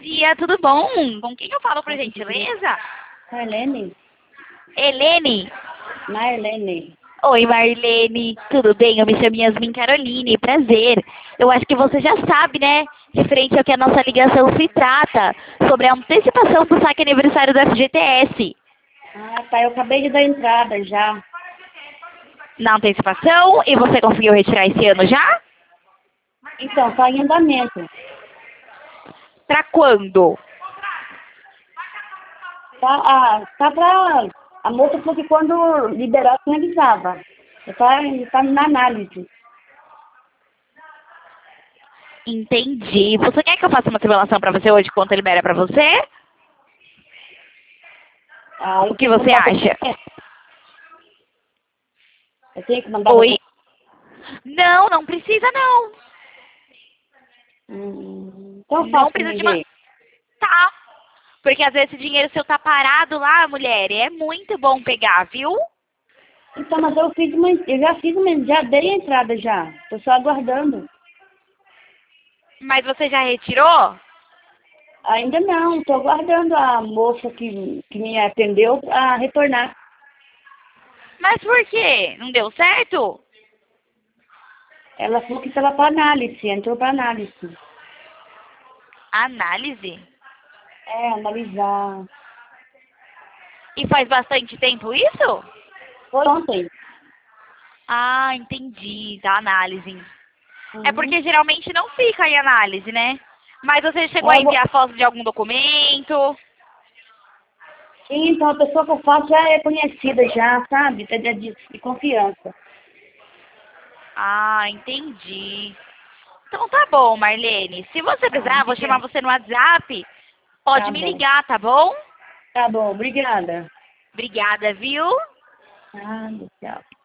dia, tudo bom? Com quem eu falo, por gentileza? Marlene? Helene? Marlene. Oi, Marlene, tudo bem? Eu me chamo Yasmin Caroline, prazer. Eu acho que você já sabe, né? Referente ao que a nossa ligação se trata, sobre a antecipação do saque aniversário do FGTS. Ah, tá. Eu acabei de dar entrada já. Na antecipação, e você conseguiu retirar esse ano já? Então, tá em andamento. Pra quando? Tá pra... A moça falou que quando liberar, finalizava. Tá na análise. Entendi. Você quer que eu faça uma simulação pra você hoje, quanto libera pra você? Ah, O que você acha? Eu tenho que mandar Oi? você. Não, não precisa não. Então eu Não faço pra precisa mim de uma... ver. Tá. Porque às vezes esse dinheiro seu tá parado lá, mulher, e é muito bom pegar, viu? Então, mas eu já fiz uma, já dei a entrada já. Tô só aguardando. Mas você já retirou? Ainda não, tô aguardando a moça que me atendeu a retornar. Mas por quê? Não deu certo? Ela falou que estava para análise, entrou para análise. Análise? É, analisar. E faz bastante tempo isso? Foi ontem. Ah, entendi. Da análise. É Uhum. porque geralmente não fica em análise, né? Mas você chegou a É, enviar foto de algum documento? sim, então a pessoa que eu faço já é conhecida já, sabe? De confiança. Ah, entendi. Então tá bom, Marlene. Se você Ah, precisar, vou chamar obrigada. você no WhatsApp. Pode Tá me bom. ligar, tá bom? Tá bom, obrigada. Obrigada, viu? Ah, tchau.